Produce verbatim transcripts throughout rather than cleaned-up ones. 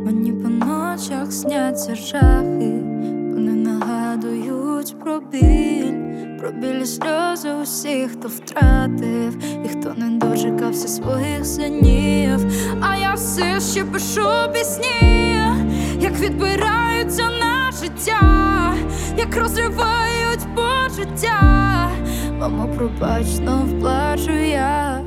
Мені по ночах сняться жахи, вони нагадують про біль, про білі сльози усіх, хто втратив і хто не дочекався своїх синів. А я все ще пишу пісні, як відбираються на життя, як розривають почуття. Мамо, пробач, знов плачу я.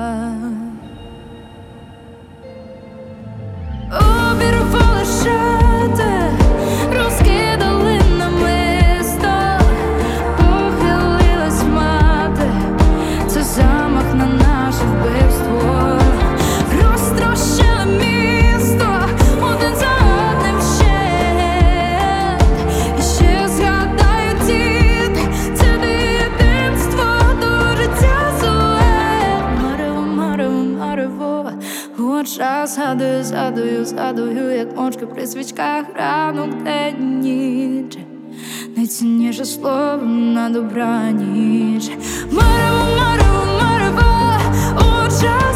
Обірвали шати, розкидали намисто, похилилась мати, це замах на наше вбивство. Розтрощили місто, один за одним вщент. І ще згадаю діти, це дитинство, до життя зле. Марево, марево, марево в очах, згадую, згадую, згадую, як мовчки при свічках ранок, день, ніч. Найцінніше слово на добраніч. Марево, марево, марево в очах.